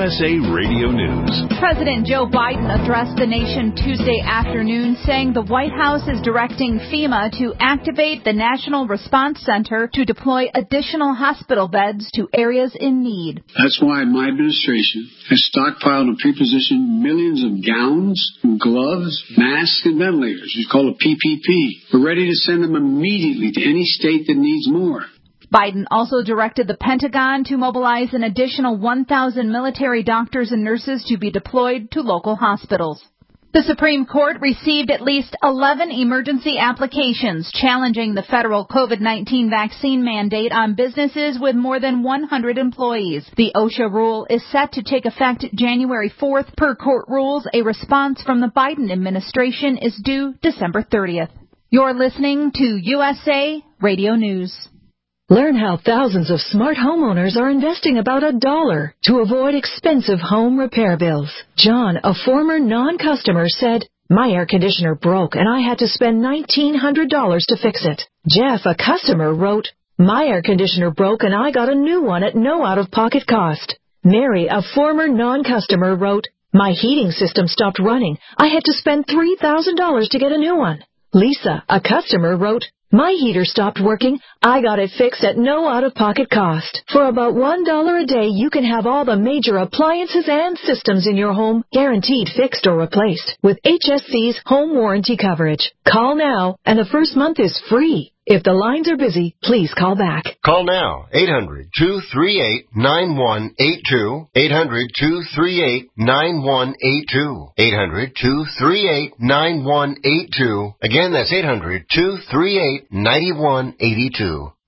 USA Radio News. President Joe Biden addressed the nation Tuesday afternoon, saying the White House is directing FEMA to activate the National Response Center to deploy additional hospital beds to areas in need. That's why my administration has stockpiled and pre-positioned millions of gowns, gloves, masks, and ventilators. It's called a PPP. We're ready to send them immediately to any state that needs more. Biden also directed the Pentagon to mobilize an additional 1,000 military doctors and nurses to be deployed to local hospitals. The Supreme Court received at least 11 emergency applications challenging the federal COVID-19 vaccine mandate on businesses with more than 100 employees. The OSHA rule is set to take effect January 4th. Per court rules, a response from the Biden administration is due December 30th. You're listening to USA Radio News. Learn how thousands of smart homeowners are investing about $1 to avoid expensive home repair bills. John, a former non-customer, said, "My air conditioner broke and I had to spend $1,900 to fix it." Jeff, a customer, wrote, "My air conditioner broke and I got a new one at no out-of-pocket cost." Mary, a former non-customer, wrote, "My heating system stopped running. I had to spend $3,000 to get a new one." Lisa, a customer, wrote, "My heater stopped working. I got it fixed at no out-of-pocket cost." For about $1 a day, you can have all the major appliances and systems in your home guaranteed fixed or replaced with HSC's home warranty coverage. Call now, and the first month is free. If the lines are busy, please call back. Call now, 800-238-9182, 800-238-9182, 800-238-9182. Again, that's 800-238-9182.